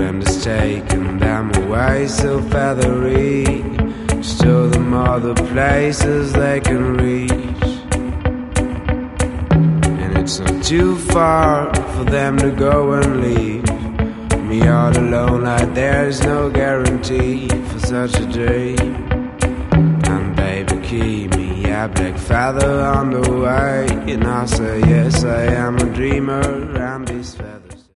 wind has taken them away so feathery. Show them all the places they can reach, and it's not too far for them to go and leave me all alone, like there's no guarantee for such a dream. And baby, keep me a black feather on the way, and I say yes, I am a dreamer, and these feathers